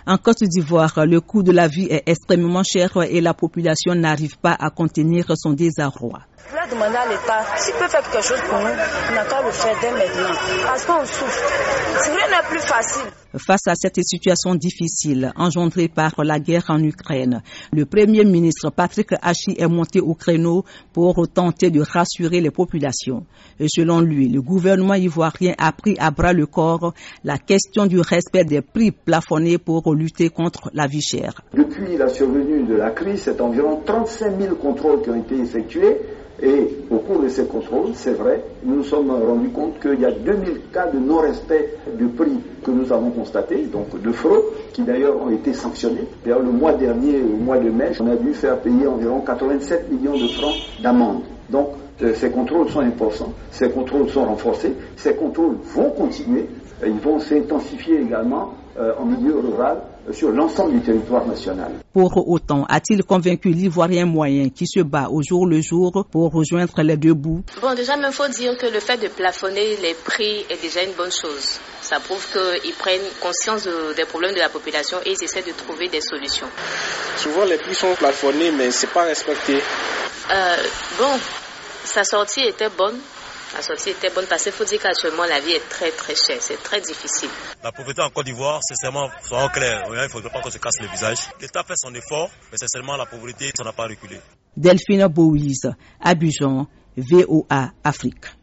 En Côte d'Ivoire, le coût de la vie est extrêmement cher et la population n'arrive pas à contenir son désarroi. Je vais demander à l'État s'il peut faire quelque chose pour nous, il n'a qu'à le faire dès maintenant. Parce qu'on souffre. Rien n'est plus facile. Face à cette situation difficile engendrée par la guerre en Ukraine, le Premier ministre Patrick Hachi est monté au créneau pour tenter de rassurer les populations. Et selon lui, le gouvernement ivoirien a pris à bras le corps la question du respect des prix plafonnés pour lutter contre la vie chère. Depuis la survenue de la crise, c'est environ 35 000 contrôles qui ont été effectués. Et au cours de ces contrôles, c'est vrai, nous nous sommes rendus compte qu'il y a 2000 cas de non-respect du prix que nous avons constatés, donc de fraude, qui d'ailleurs ont été sanctionnés. D'ailleurs, le mois dernier, au mois de mai, on a dû faire payer environ 87 millions de francs d'amende. Donc, ces contrôles sont importants, ces contrôles sont renforcés, ces contrôles vont continuer, ils vont s'intensifier également en milieu rural, sur l'ensemble du territoire national. Pour autant, a-t-il convaincu l'Ivoirien moyen qui se bat au jour le jour pour rejoindre les deux bouts? Bon, déjà, il faut dire que le fait de plafonner les prix est déjà une bonne chose. Ça prouve qu'ils prennent conscience des problèmes de la population et ils essaient de trouver des solutions. Souvent, les prix sont plafonnés, mais c'est pas respecté. Bon, sa sortie était bonne. La sortie était bonne parce qu'il faut dire qu'actuellement la vie est très très chère, c'est très difficile. La pauvreté en Côte d'Ivoire, sincèrement, soyons clairs, il ne faudrait pas qu'on se casse le visage. L'État fait son effort, mais sincèrement la pauvreté, ça n'a pas reculé. Delphine Boïse, Abidjan, VOA Afrique.